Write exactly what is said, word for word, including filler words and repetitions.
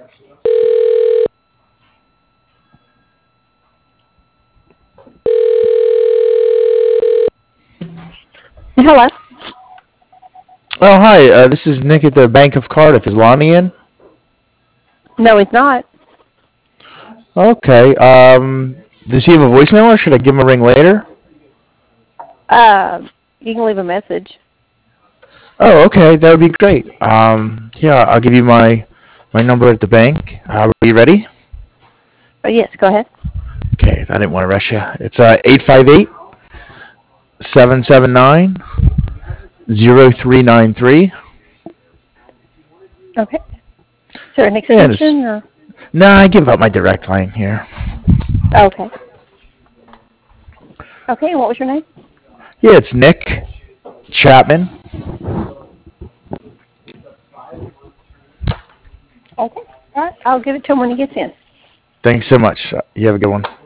Hello. Oh, hi. Uh, this is Nick at the Bank of Cardiff. Is Lonnie in? No, he's not. Okay. Um, does he have a voicemail, or should I give him a ring later? Um, you can leave a message. Oh, okay. That would be great. Um, yeah, I'll give you my my number at the bank. Uh, are you ready? Oh, yes, go ahead. Okay. I didn't want to rush you. It's uh eight five eight seven seven nine zero three nine three. Okay. Is there an And it's, extension or? nah, I give up my direct line here. Okay. Okay, and what was your name? Yeah, it's Nick Chapman. Okay. All right. I'll give it to him when he gets in. Thanks so much. Uh, You have a good one.